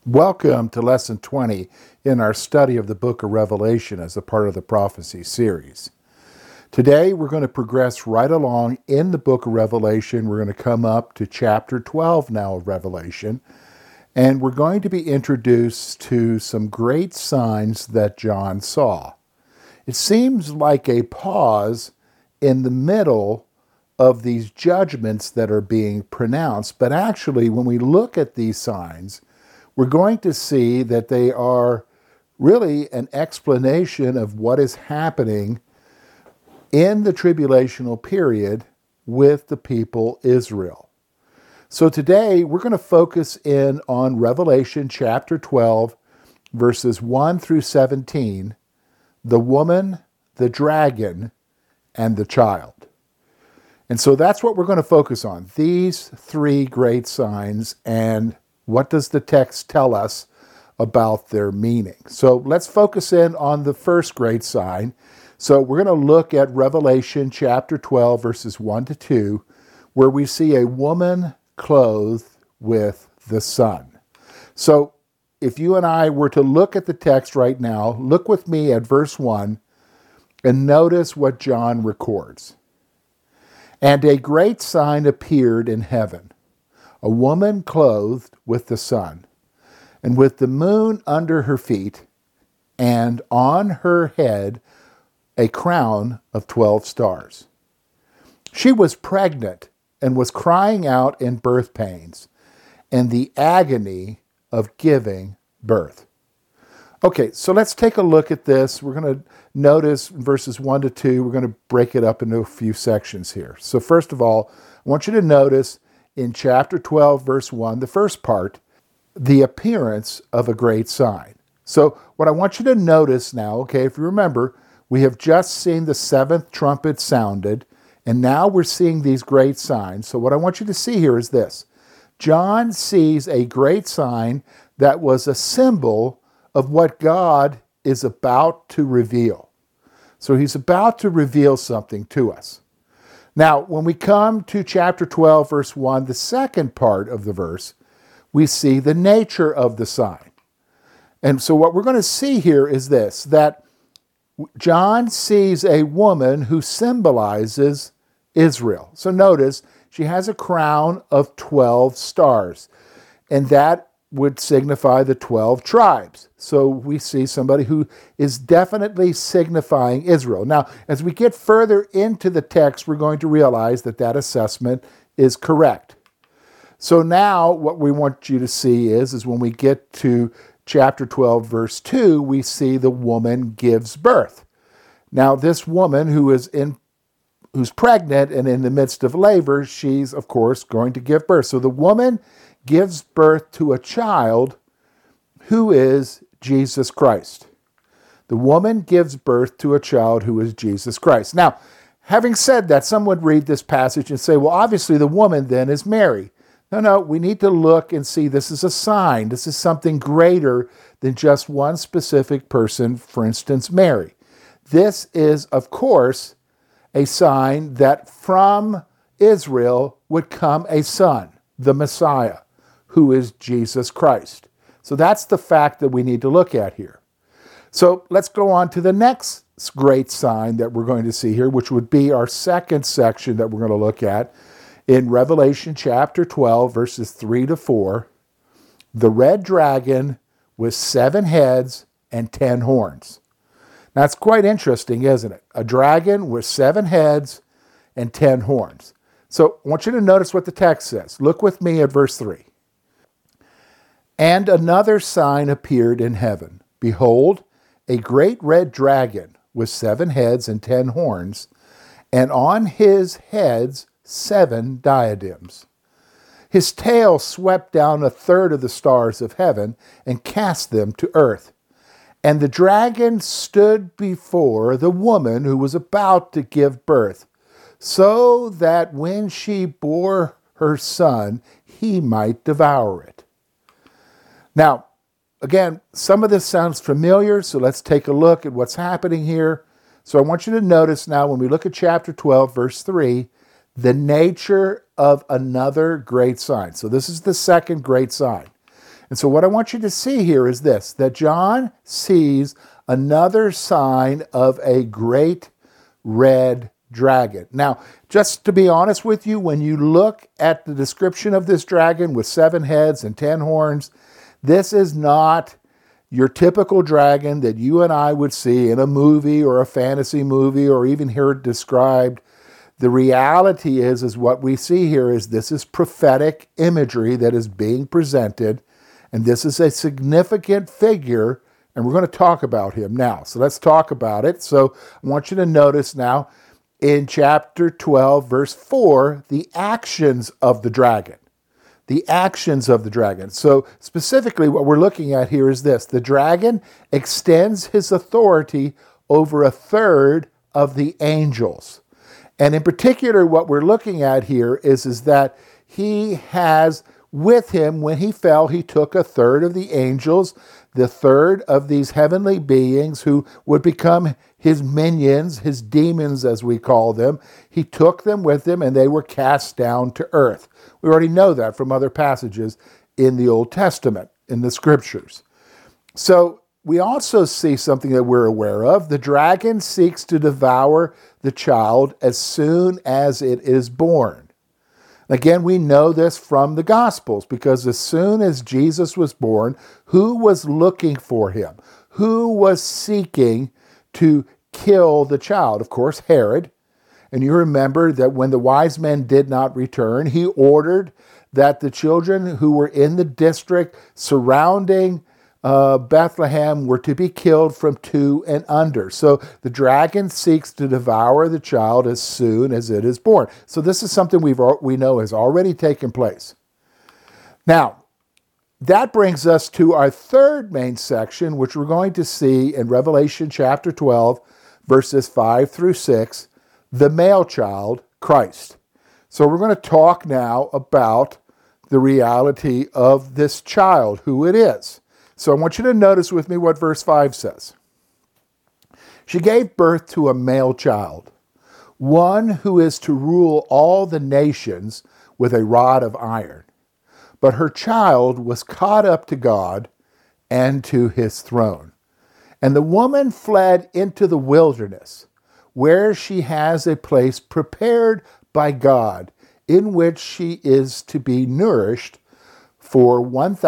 Welcome to Lesson 20 in our study of the book of Revelation as a part of the prophecy series. Today we're going to progress right along in the book of Revelation. We're going to come up to chapter 12 now of Revelation, and we're going to be introduced to some great signs that John saw. It seems like a pause in the middle of these judgments that are being pronounced, but actually when we look at these signs, we're going to see that they are really an explanation of what is happening in the tribulational period with the people Israel. So today we're going to focus in on Revelation chapter 12, verses 1 through 17, the woman, the dragon, and the child. And so that's what we're going to focus on, these three great signs, and what does the text tell us about their meaning? So let's focus in on the first great sign. So we're going to look at Revelation chapter 12, verses 1 to 2, where we see a woman clothed with the sun. So if you and I were to look at the text right now, look with me at verse 1 and notice what John records. And a great sign appeared in heaven, a woman clothed with the sun, and with the moon under her feet, and on her head a crown of 12 stars. She was pregnant and was crying out in birth pains and the agony of giving birth. Okay, so let's take a look at this. We're going to notice verses 1 to 2. We're going to break it up into a few sections here. So first of all, I want you to notice in chapter 12, verse 1, the first part, the appearance of a great sign. So what I want you to notice now, okay, if you remember, we have just seen the seventh trumpet sounded, and now we're seeing these great signs. So what I want you to see here is this. John sees a great sign that was a symbol of what God is about to reveal. So he's about to reveal something to us. Now, when we come to chapter 12, verse 1, the second part of the verse, we see the nature of the sign. And so what we're going to see here is this, that John sees a woman who symbolizes Israel. So notice, she has a crown of 12 stars, and that would signify the 12 tribes. So we see somebody who is definitely signifying Israel. Now, as we get further into the text, we're going to realize that that assessment is correct. So now what we want you to see is when we get to chapter 12, verse 2, we see the woman gives birth. Now, this woman who's pregnant and in the midst of labor, she's, of course, going to give birth. So the woman gives birth to a child who is Jesus Christ. The woman gives birth to a child who is Jesus Christ. Now, having said that, some would read this passage and say, well, obviously the woman then is Mary. No, we need to look and see this is a sign. This is something greater than just one specific person, for instance, Mary. This is, of course, a sign that from Israel would come a son, the Messiah, who is Jesus Christ. So that's the fact that we need to look at here. So let's go on to the next great sign that we're going to see here, which would be our second section that we're going to look at in Revelation chapter 12, verses 3 to 4. The red dragon with 7 heads and 10 horns. Now, it's quite interesting, isn't it? A dragon with 7 heads and 10 horns. So I want you to notice what the text says. Look with me at verse 3. And another sign appeared in heaven. Behold, a great red dragon with 7 heads and 10 horns, and on his heads 7 diadems. His tail swept down 1/3 of the stars of heaven and cast them to earth. And the dragon stood before the woman who was about to give birth, so that when she bore her son, he might devour it. Now, again, some of this sounds familiar, so let's take a look at what's happening here. So I want you to notice now when we look at chapter 12, verse 3, the nature of another great sign. So this is the second great sign. And so what I want you to see here is this, that John sees another sign of a great red dragon. Now, just to be honest with you, when you look at the description of this dragon with 7 heads and 10 horns, this is not your typical dragon that you and I would see in a movie or a fantasy movie or even hear it described. The reality is what we see here is this is prophetic imagery that is being presented, and this is a significant figure, and we're going to talk about him now. So let's talk about it. So I want you to notice now in chapter 12, verse 4, the actions of the dragon. The actions of the dragon. So specifically what we're looking at here is this. The dragon extends his authority over a third of the angels. And in particular, what we're looking at here is that he has with him, when he fell, he took a third of the angels, the third of these heavenly beings who would become his minions, his demons as we call them. He took them with him and they were cast down to earth. We already know that from other passages in the Old Testament, in the scriptures. So we also see something that we're aware of. The dragon seeks to devour the child as soon as it is born. Again, we know this from the Gospels, because as soon as Jesus was born, who was looking for him? Who was seeking to kill the child? Of course, Herod. And you remember that when the wise men did not return, he ordered that the children who were in the district surrounding Bethlehem were to be killed from 2 and under. So the dragon seeks to devour the child as soon as it is born. So this is something we know has already taken place. Now, that brings us to our third main section, which we're going to see in Revelation chapter 12, verses 5 through 6, the male child, Christ. So we're going to talk now about the reality of this child, who it is. So I want you to notice with me what verse 5 says. She gave birth to a male child, one who is to rule all the nations with a rod of iron. But her child was caught up to God and to his throne. And the woman fled into the wilderness, where she has a place prepared by God, in which she is to be nourished for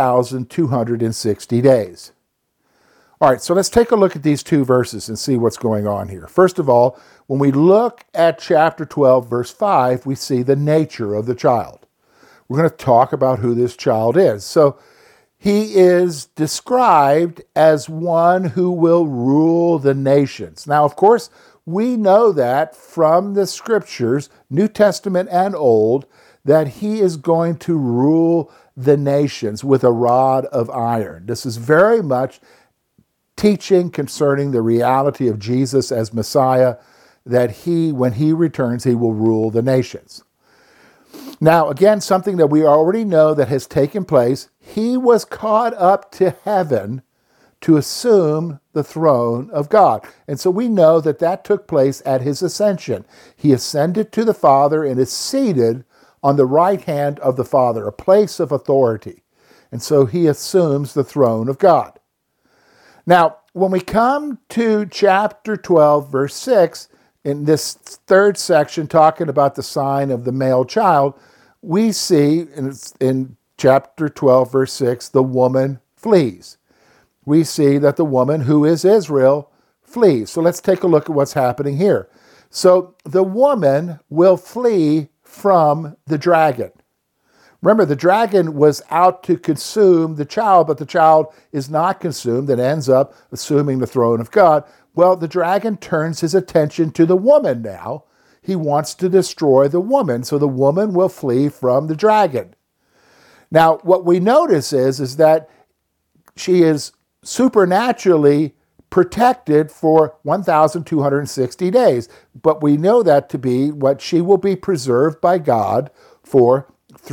1,260 days. All right, so let's take a look at these 2 verses and see what's going on here. First of all, when we look at chapter 12, verse 5, we see the nature of the child. We're going to talk about who this child is. So he is described as one who will rule the nations. Now, of course, we know that from the scriptures, New Testament and Old, that he is going to rule the nations with a rod of iron. This is very much teaching concerning the reality of Jesus as Messiah, that he, when he returns, he will rule the nations. Now, again, something that we already know that has taken place, he was caught up to heaven to assume the throne of God. And so we know that that took place at his ascension. He ascended to the Father and is seated on the right hand of the Father, a place of authority. And so he assumes the throne of God. Now, when we come to chapter 12, verse 6, in this third section talking about the sign of the male child, we see in chapter 12, verse 6, the woman flees. We see that the woman, who is Israel, flees. So let's take a look at what's happening here. So the woman will flee from the dragon. Remember, the dragon was out to consume the child, but the child is not consumed and ends up assuming the throne of God. Well, the dragon turns his attention to the woman now. He wants to destroy the woman, so the woman will flee from the dragon. Now, what we notice is that she is supernaturally protected for 1,260 days. But we know that to be what she will be preserved by God for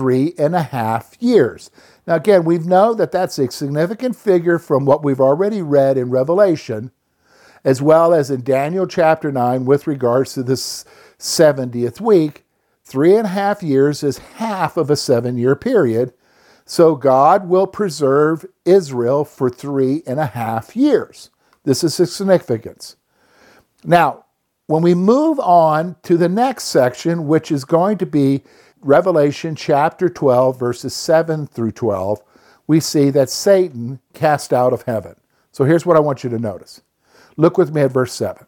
3.5 years. Now again, we know that that's a significant figure from what we've already read in Revelation, as well as in Daniel chapter 9 with regards to this 70th week. 3.5 years is half of a 7-year period. So God will preserve Israel for 3.5 years. This is its significance. Now, when we move on to the next section, which is going to be Revelation chapter 12, verses 7 through 12, we see that Satan cast out of heaven. So here's what I want you to notice. Look with me at verse 7.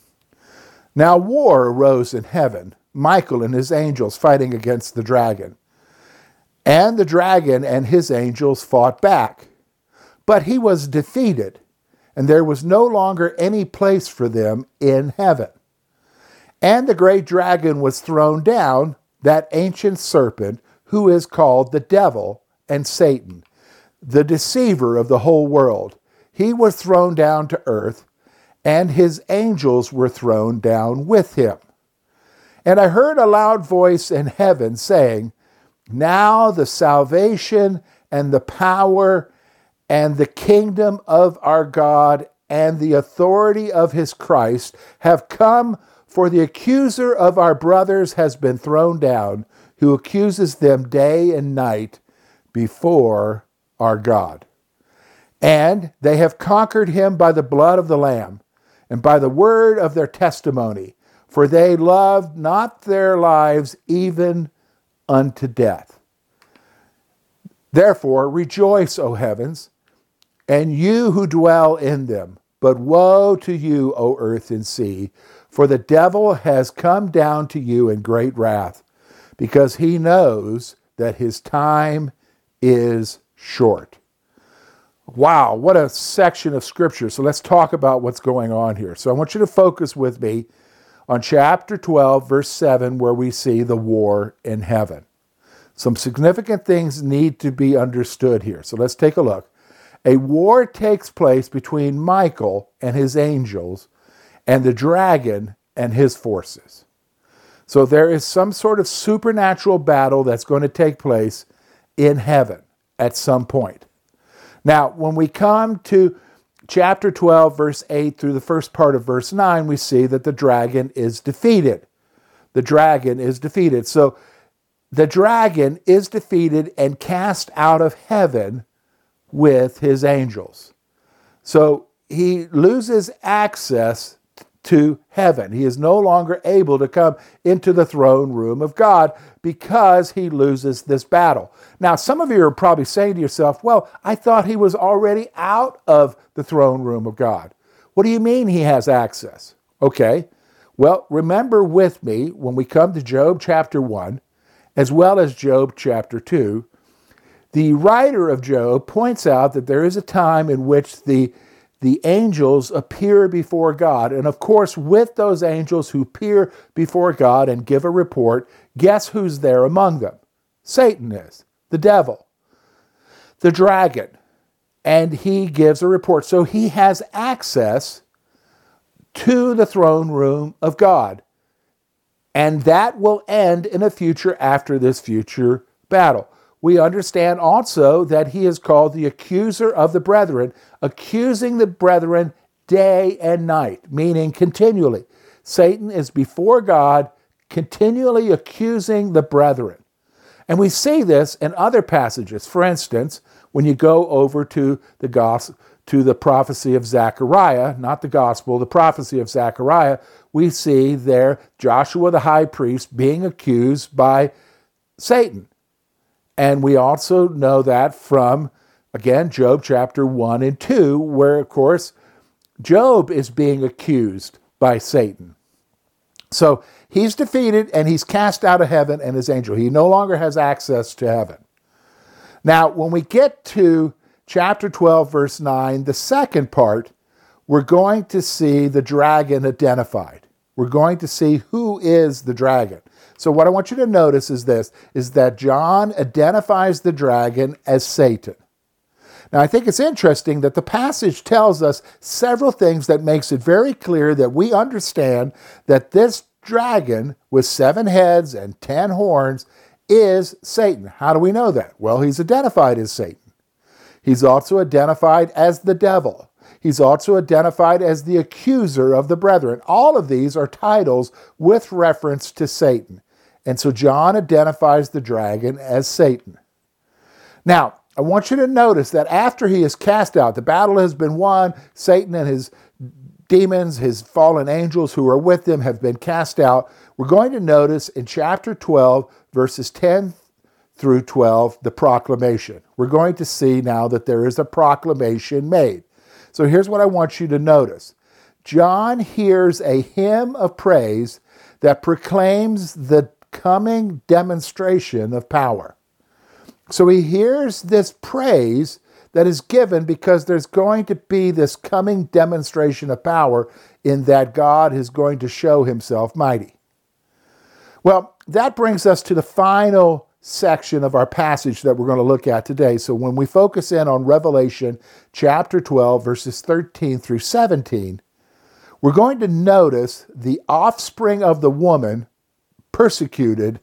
Now war arose in heaven, Michael and his angels fighting against the dragon. And the dragon and his angels fought back. But he was defeated, and there was no longer any place for them in heaven. And the great dragon was thrown down, that ancient serpent, who is called the devil and Satan, the deceiver of the whole world. He was thrown down to earth, and his angels were thrown down with him. And I heard a loud voice in heaven saying, Now the salvation and the power and the kingdom of our God and the authority of his Christ have come, for the accuser of our brothers has been thrown down, who accuses them day and night before our God. And they have conquered him by the blood of the Lamb and by the word of their testimony, for they loved not their lives even unto death. Therefore rejoice, O heavens, and you who dwell in them. But woe to you, O earth and sea, for the devil has come down to you in great wrath, because he knows that his time is short. Wow, what a section of Scripture. So let's talk about what's going on here. So I want you to focus with me on chapter 12, verse 7, where we see the war in heaven. Some significant things need to be understood here. So let's take a look. A war takes place between Michael and his angels and the dragon and his forces. So there is some sort of supernatural battle that's going to take place in heaven at some point. Now, when we come to chapter 12, verse 8 through the first part of verse 9, we see that the dragon is defeated. The dragon is defeated. So the dragon is defeated and cast out of heaven with his angels. So he loses access to heaven. He is no longer able to come into the throne room of God because he loses this battle. Now, some of you are probably saying to yourself, well, I thought he was already out of the throne room of God. What do you mean he has access? Okay, well, remember with me when we come to Job chapter 1, as well as Job chapter 2, the writer of Job points out that there is a time in which the angels appear before God. And of course, with those angels who appear before God and give a report, guess who's there among them? Satan is, the devil, the dragon. And he gives a report. So he has access to the throne room of God. And that will end in a future after this future battle. We understand also that he is called the accuser of the brethren, accusing the brethren day and night, meaning continually. Satan is before God, continually accusing the brethren. And we see this in other passages. For instance, when you go over to the prophecy of Zechariah, not the gospel, the prophecy of Zechariah, we see there Joshua the high priest being accused by Satan. And we also know that from, again, Job chapter 1 and 2, where, of course, Job is being accused by Satan. So he's defeated and he's cast out of heaven and his angel. He no longer has access to heaven. Now, when we get to chapter 12, verse 9, the second part, we're going to see the dragon identified. We're going to see who is the dragon. So what I want you to notice is this, is that John identifies the dragon as Satan. Now, I think it's interesting that the passage tells us several things that makes it very clear that we understand that this dragon with 7 heads and 10 horns is Satan. How do we know that? Well, he's identified as Satan. He's also identified as the devil. He's also identified as the accuser of the brethren. All of these are titles with reference to Satan. And so John identifies the dragon as Satan. Now, I want you to notice that after he is cast out, the battle has been won, Satan and his demons, his fallen angels who are with him have been cast out. We're going to notice in chapter 12, verses 10 through 12, the proclamation. We're going to see now that there is a proclamation made. So here's what I want you to notice. John hears a hymn of praise that proclaims the coming demonstration of power. So he hears this praise that is given because there's going to be this coming demonstration of power in that God is going to show himself mighty. Well, that brings us to the final section of our passage that we're going to look at today. So when we focus in on Revelation chapter 12, verses 13 through 17, we're going to notice the offspring of the woman persecuted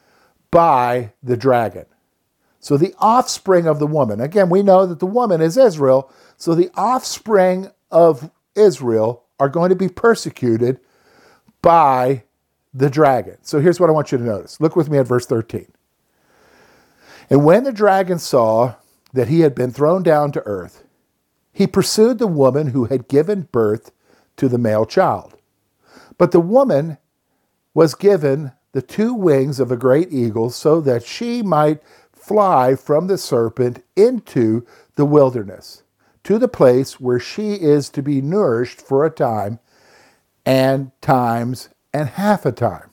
by the dragon. So the offspring of the woman. Again, we know that the woman is Israel. So the offspring of Israel are going to be persecuted by the dragon. So here's what I want you to notice. Look with me at verse 13. And when the dragon saw that he had been thrown down to earth, he pursued the woman who had given birth to the male child. But the woman was given the 2 wings of a great eagle so that she might fly from the serpent into the wilderness, to the place where she is to be nourished for a time and times and half a time.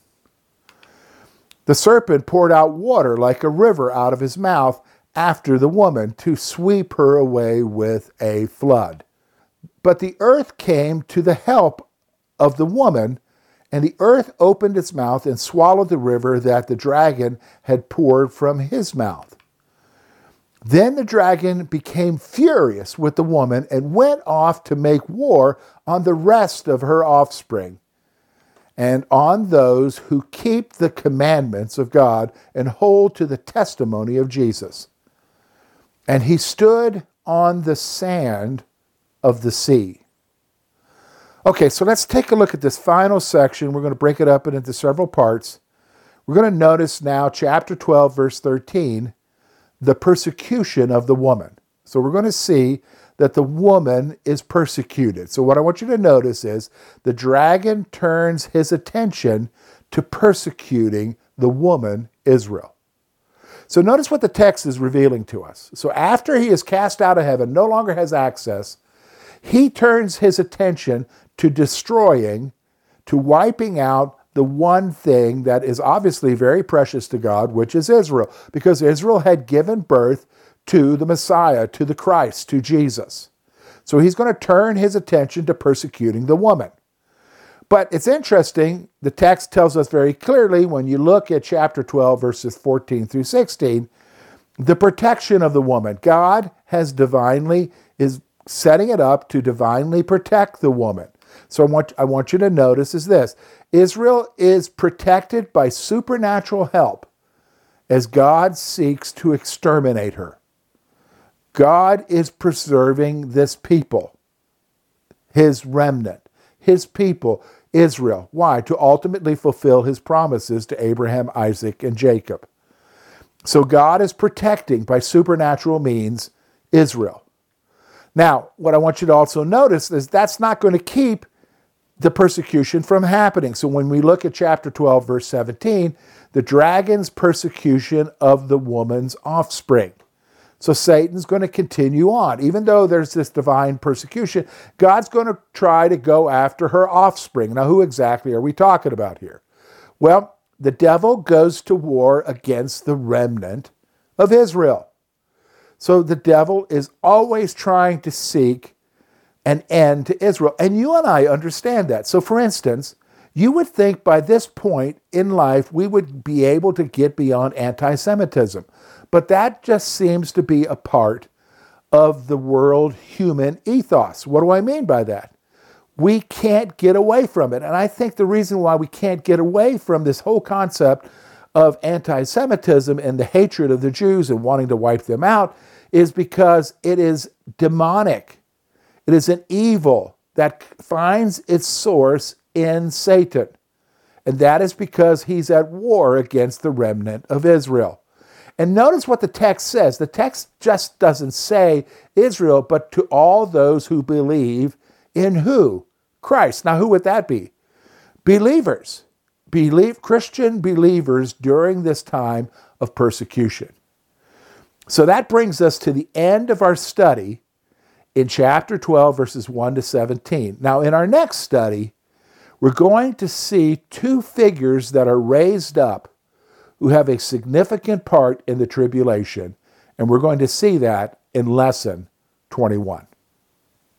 The serpent poured out water like a river out of his mouth after the woman to sweep her away with a flood. But the earth came to the help of the woman, and the earth opened its mouth and swallowed the river that the dragon had poured from his mouth. Then the dragon became furious with the woman and went off to make war on the rest of her offspring and on those who keep the commandments of God and hold to the testimony of Jesus. And he stood on the sand of the sea. Okay, so let's take a look at this final section. We're going to break it up into several parts. We're going to notice now chapter 12, verse 13, the persecution of the woman. So we're going to see that the woman is persecuted. So what I want you to notice is the dragon turns his attention to persecuting the woman Israel. So notice what the text is revealing to us. So after he is cast out of heaven, no longer has access, he turns his attention to destroying, to wiping out the one thing that is obviously very precious to God, which is Israel, because Israel had given birth to the Messiah, to the Christ, to Jesus. So he's going to turn his attention to persecuting the woman. But it's interesting, the text tells us very clearly when you look at chapter 12, verses 14 through 16, the protection of the woman. God has is setting it up to divinely protect the woman. So I want you to notice is this. Israel is protected by supernatural help as God seeks to exterminate her. God is preserving this people, his remnant, his people, Israel. Why? To ultimately fulfill his promises to Abraham, Isaac, and Jacob. So God is protecting by supernatural means Israel. Now, what I want you to also notice is that's not going to keep the persecution from happening. So when we look at chapter 12, verse 17, the dragon's persecution of the woman's offspring. So Satan's going to continue on. Even though there's this divine persecution, God's going to try to go after her offspring. Now, who exactly are we talking about here? Well, the devil goes to war against the remnant of Israel. So the devil is always trying to seek an end to Israel. And you and I understand that. So for instance, you would think by this point in life we would be able to get beyond anti-Semitism. But that just seems to be a part of the world human ethos. What do I mean by that? We can't get away from it. And I think the reason why we can't get away from this whole concept of anti-Semitism and the hatred of the Jews and wanting to wipe them out is because it is demonic. It is an evil that finds its source in Satan. And that is because he's at war against the remnant of Israel. And notice what the text says. The text just doesn't say Israel, but to all those who believe in who? Christ. Now, who would that be? Believers. Christian believers during this time of persecution. So that brings us to the end of our study in chapter 12, verses 1 to 17. Now, in our next study, we're going to see two figures that are raised up who have a significant part in the tribulation, and we're going to see that in lesson 21.